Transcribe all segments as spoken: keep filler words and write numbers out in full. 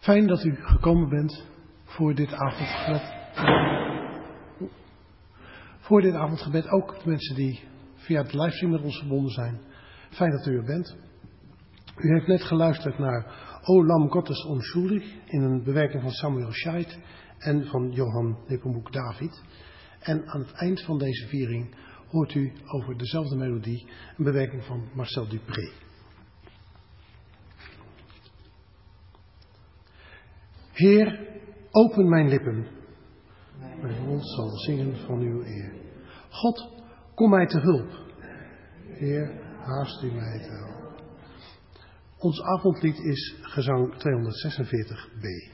Fijn dat u gekomen bent voor dit avondgebed. Voor dit avondgebed ook de mensen die via het livestream met ons verbonden zijn. Fijn dat u er bent. U heeft net geluisterd naar O Lam Gottes Onschuldig in een bewerking van Samuel Scheidt en van Johann Nepomuk David. En aan het eind van deze viering hoort u over dezelfde melodie een bewerking van Marcel Dupré. Heer, open mijn lippen. Mijn mond zal zingen van uw eer. God, kom mij te hulp. Heer, haast u mij te helpen. Ons avondlied is gezang tweehonderdzesenveertig b.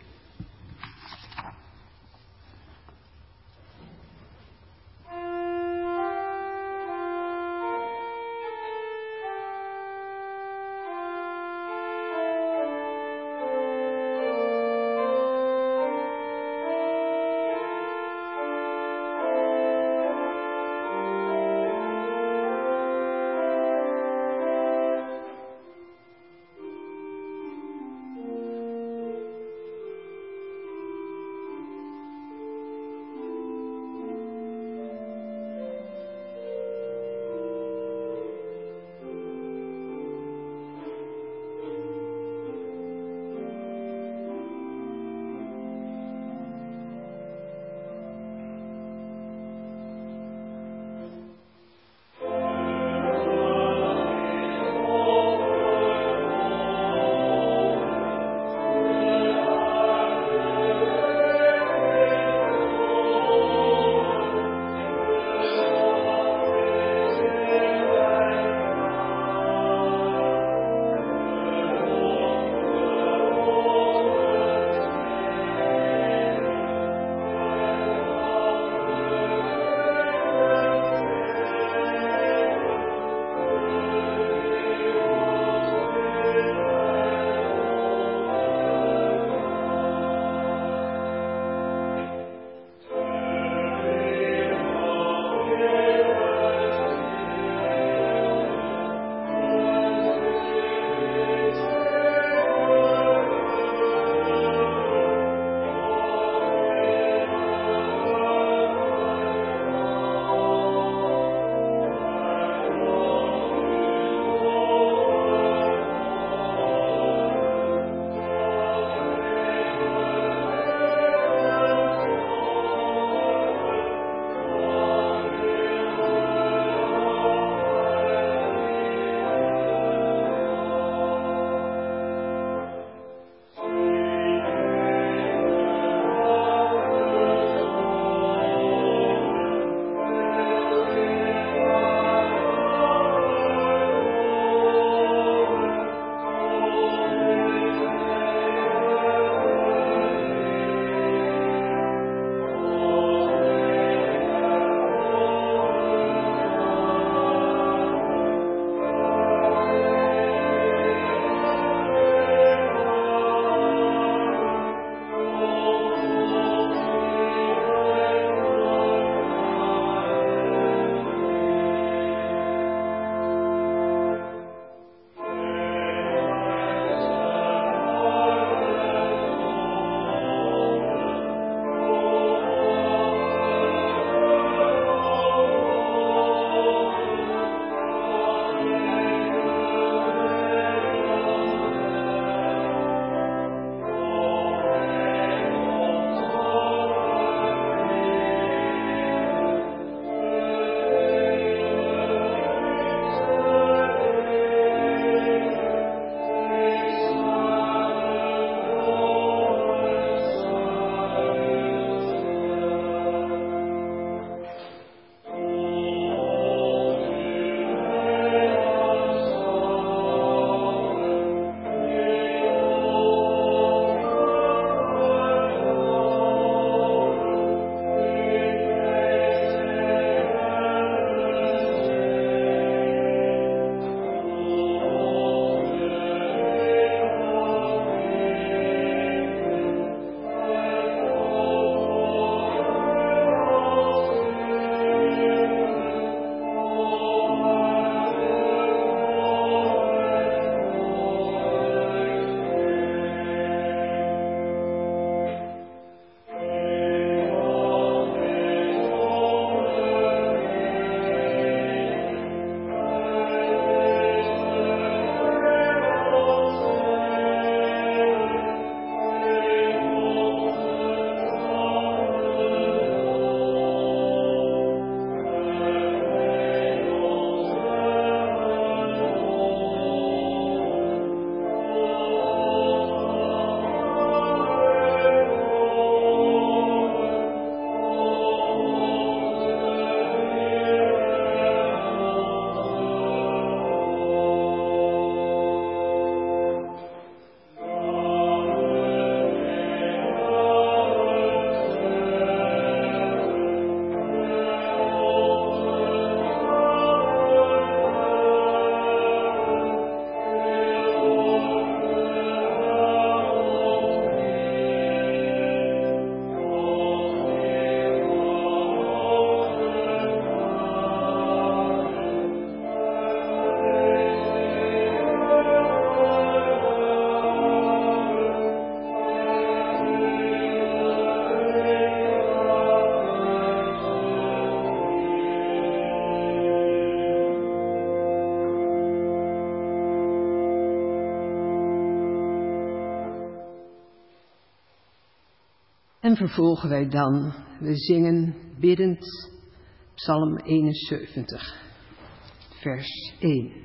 En vervolgen wij dan, we zingen biddend Psalm eenenzeventig, vers één.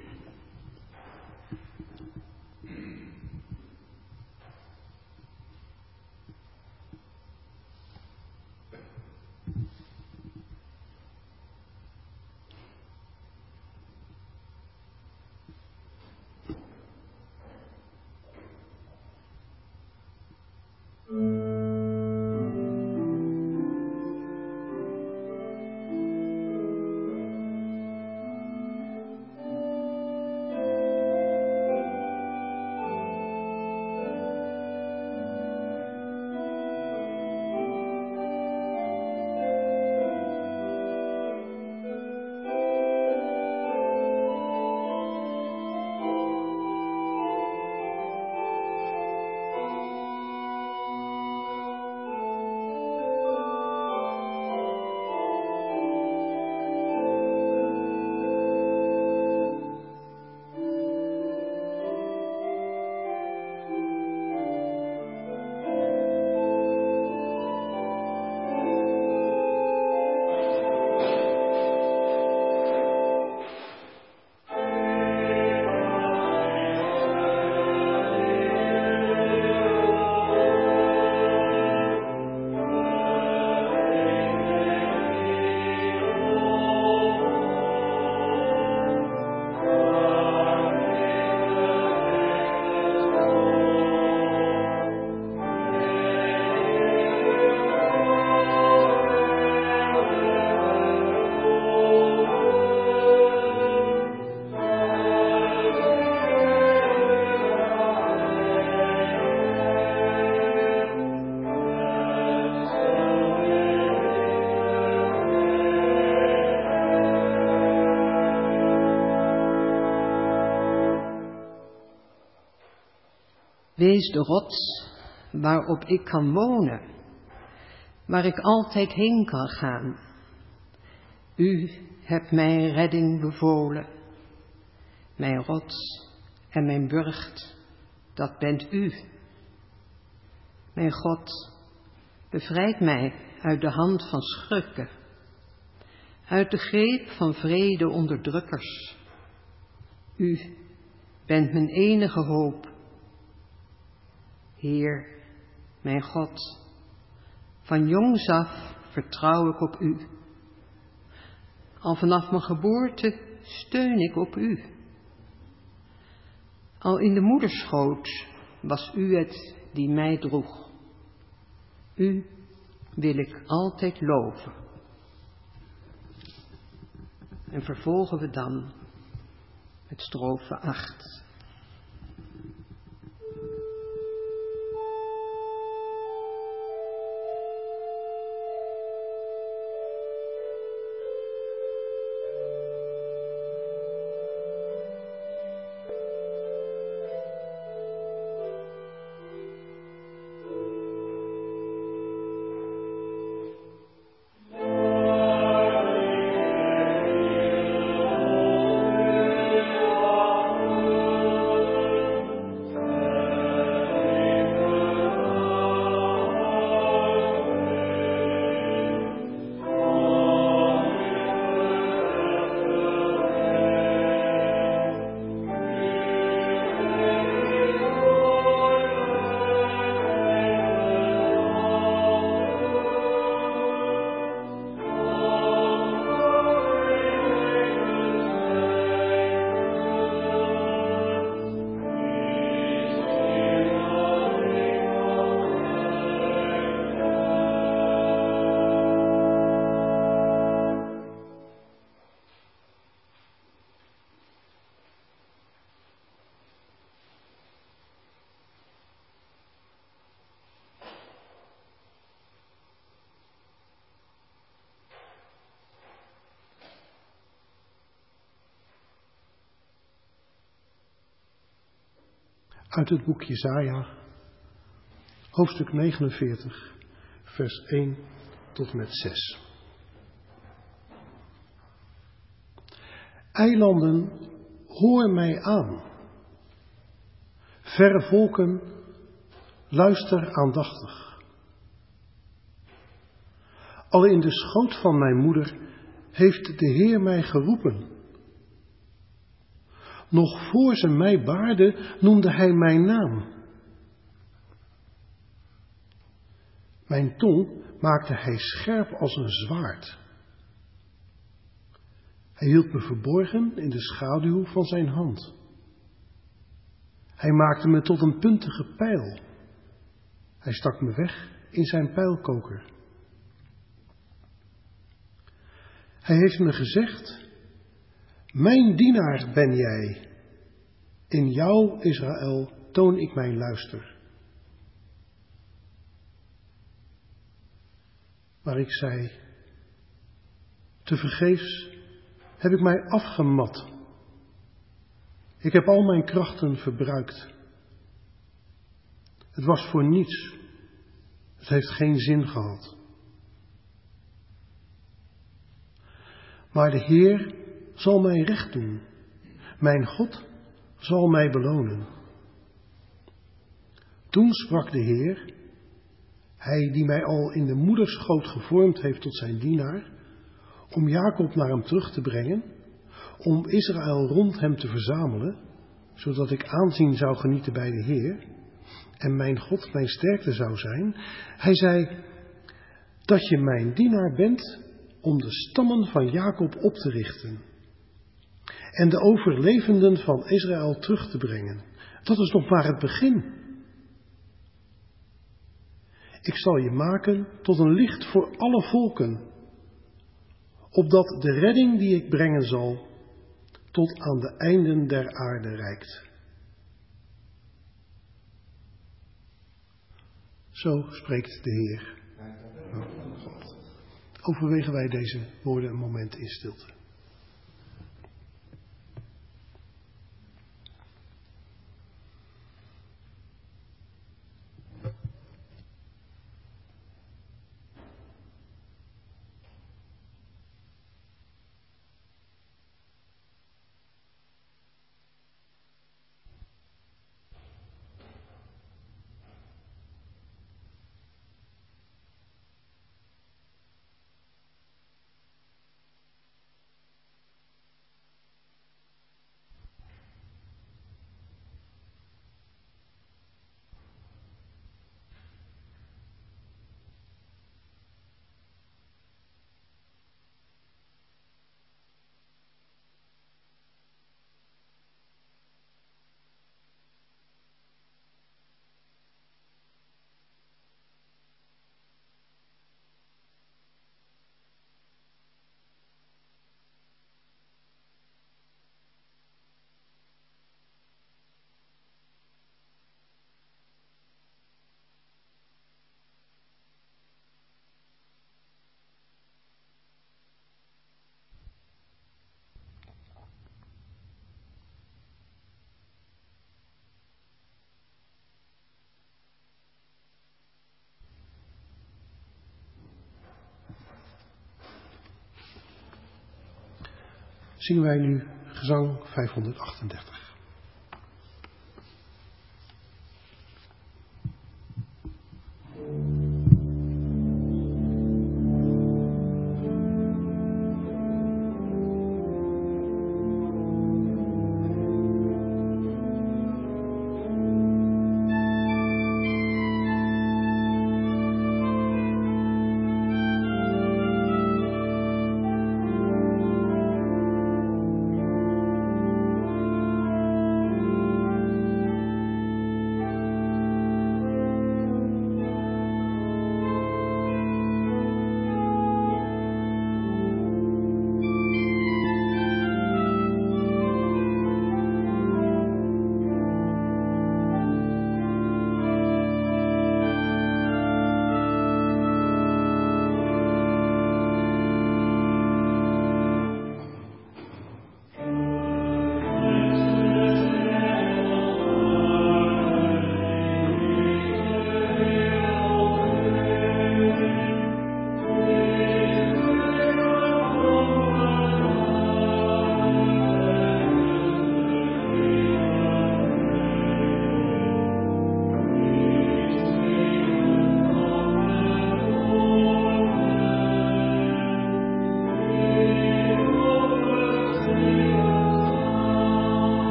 Wees de rots waarop ik kan wonen, waar ik altijd heen kan gaan. U hebt mijn redding bevolen, mijn rots en mijn burcht, dat bent u. Mijn God, bevrijd mij uit de hand van schurken, uit de greep van wrede onderdrukkers. U bent mijn enige hoop. Heer, mijn God, van jongs af vertrouw ik op u. Al vanaf mijn geboorte steun ik op u. Al in de moederschoot was u het die mij droeg. U wil ik altijd loven. En vervolgen we dan met strofe acht. Uit het boek Jesaja, hoofdstuk negenenveertig, vers één tot met zes. Eilanden, hoor mij aan. Verre volken, luister aandachtig. Al in de schoot van mijn moeder heeft de Heer mij geroepen. Nog voor ze mij baarde, noemde hij mijn naam. Mijn tong maakte hij scherp als een zwaard. Hij hield me verborgen in de schaduw van zijn hand. Hij maakte me tot een puntige pijl. Hij stak me weg in zijn pijlkoker. Hij heeft me gezegd: mijn dienaar ben jij. In jou, Israël, toon ik mijn luister. Maar ik zei: tevergeefs heb ik mij afgemat. Ik heb al mijn krachten verbruikt. Het was voor niets. Het heeft geen zin gehad. Maar de Heer zal mij recht doen. Mijn God zal mij belonen. Toen sprak de Heer, hij die mij al in de moederschoot gevormd heeft tot zijn dienaar, om Jacob naar hem terug te brengen, om Israël rond hem te verzamelen, zodat ik aanzien zou genieten bij de Heer en mijn God mijn sterkte zou zijn. Hij zei: dat je mijn dienaar bent om de stammen van Jacob op te richten en de overlevenden van Israël terug te brengen. Dat is nog maar het begin. Ik zal je maken tot een licht voor alle volken, opdat de redding die ik brengen zal tot aan de einden der aarde reikt. Zo spreekt de Heer. Overwegen wij deze woorden een moment in stilte. Zingen wij nu gezang vijfhonderdachtendertig. Thank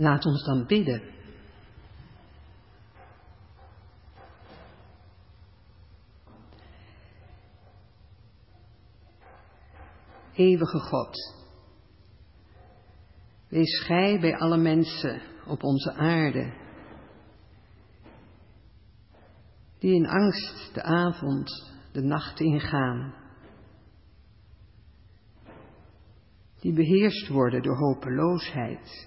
Laat ons dan bidden. Eeuwige God, wees gij bij alle mensen op onze aarde, die in angst de avond, de nacht ingaan, die beheerst worden door hopeloosheid,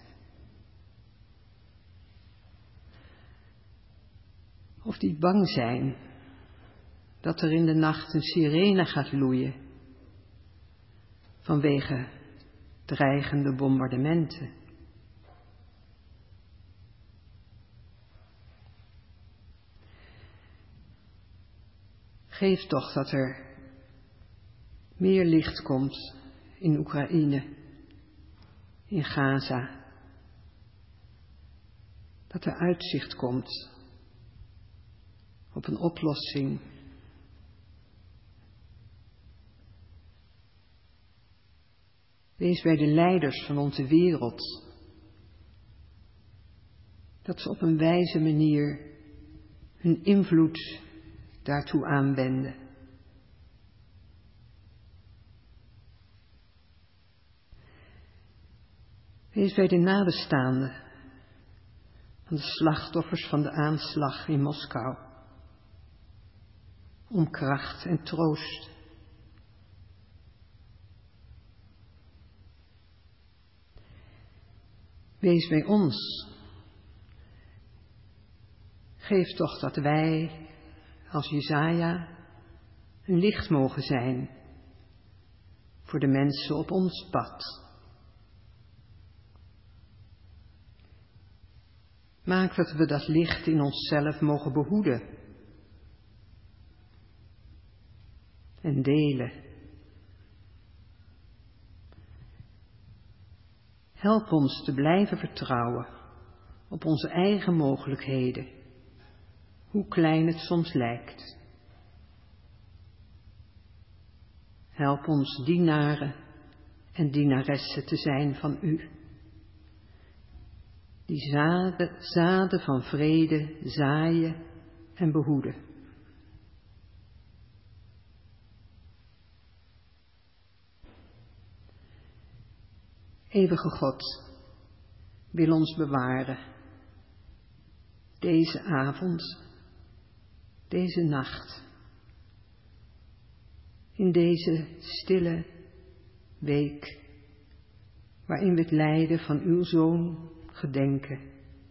of die bang zijn dat er in de nacht een sirene gaat loeien vanwege dreigende bombardementen. Geef toch dat er meer licht komt in Oekraïne, in Gaza. Dat er uitzicht komt op een oplossing. Wees bij de leiders van onze wereld, dat ze op een wijze manier hun invloed daartoe aanwenden. Wees bij de nabestaanden van de slachtoffers van de aanslag in Moskou, om kracht en troost. Wees bij ons. Geef toch dat wij, als Jesaja, een licht mogen zijn voor de mensen op ons pad. Maak dat we dat licht in onszelf mogen behoeden en delen. Help ons te blijven vertrouwen op onze eigen mogelijkheden, hoe klein het soms lijkt. Help ons dienaren en dienaressen te zijn van U, die zaden, zaden van vrede zaaien en behoeden. Eeuwige God, wil ons bewaren, deze avond, deze nacht, in deze stille week, waarin we het lijden van uw Zoon gedenken.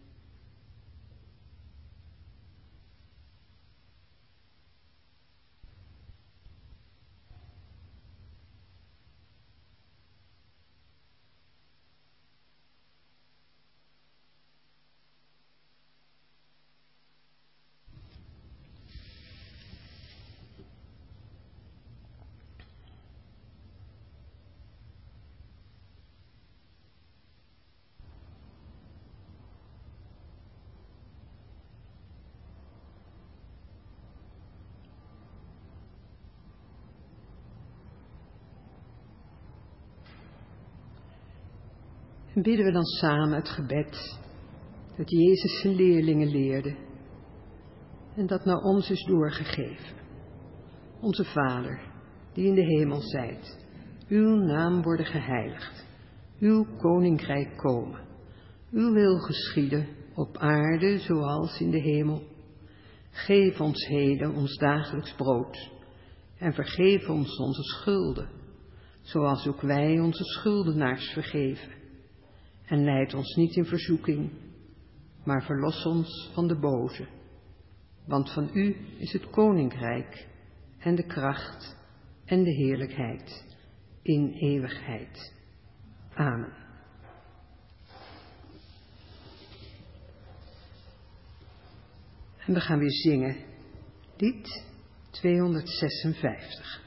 En bidden we dan samen het gebed dat Jezus zijn leerlingen leerde en dat naar ons is doorgegeven. Onze Vader, die in de hemel zijt, uw naam worden geheiligd, uw koninkrijk komen, uw wil geschieden op aarde zoals in de hemel. Geef ons heden ons dagelijks brood en vergeef ons onze schulden, zoals ook wij onze schuldenaars vergeven. En leid ons niet in verzoeking, maar verlos ons van de boze. Want van u is het koninkrijk en de kracht en de heerlijkheid in eeuwigheid. Amen. En we gaan weer zingen, lied tweehonderdzesenvijftig.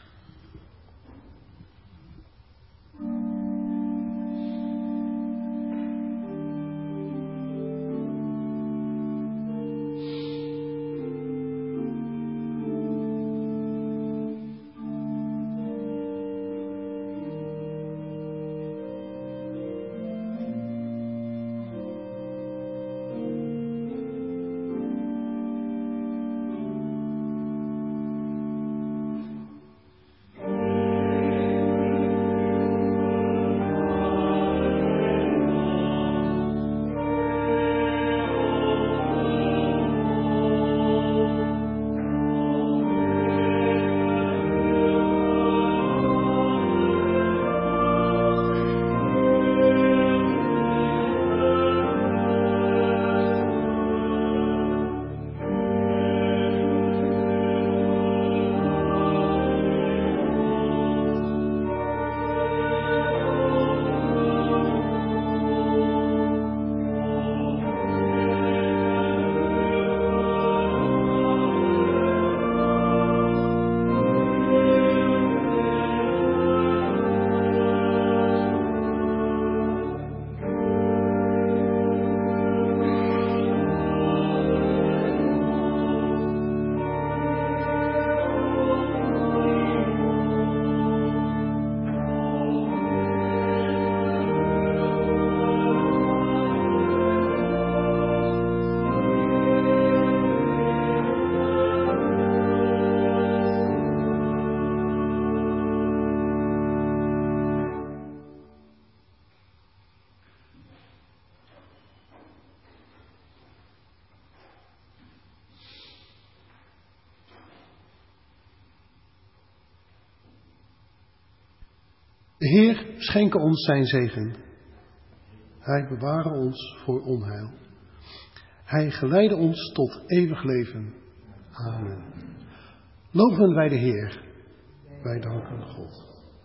De Heer schenke ons zijn zegen. Hij beware ons voor onheil. Hij geleide ons tot eeuwig leven. Amen. Loven wij de Heer. Wij danken God.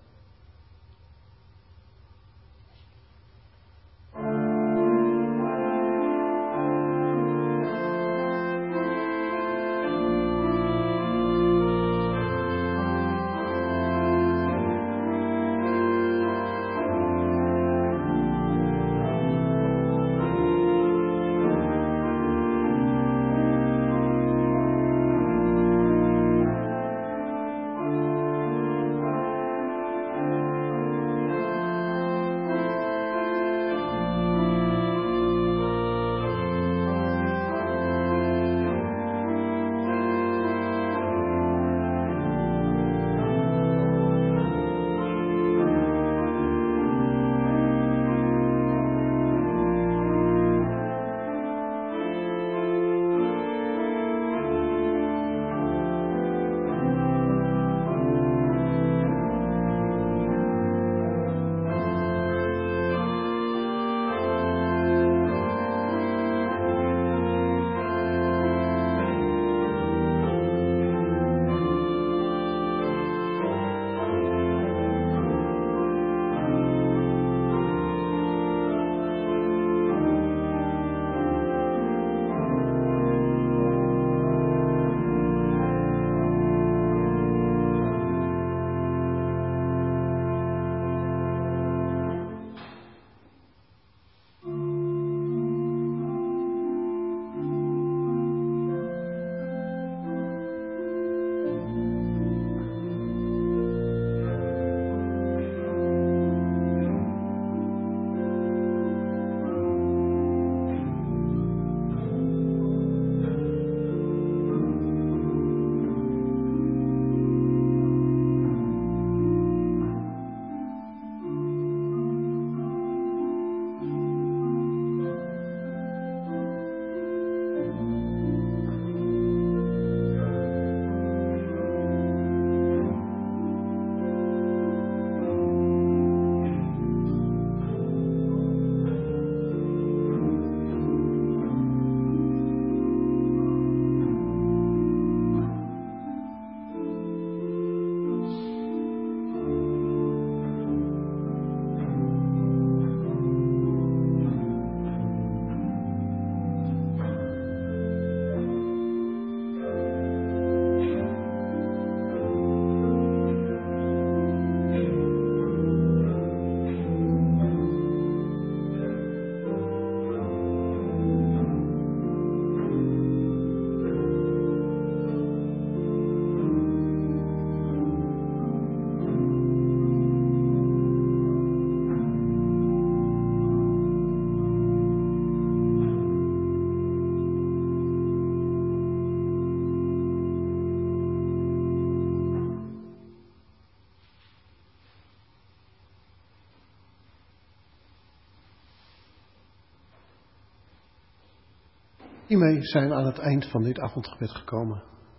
Hiermee zijn we aan het eind van dit avondgebed gekomen.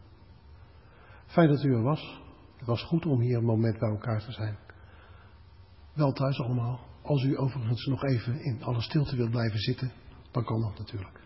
Fijn dat u er was. Het was goed om hier een moment bij elkaar te zijn. Wel thuis allemaal. Als u overigens nog even in alle stilte wilt blijven zitten, dan kan dat natuurlijk.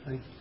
Thank you.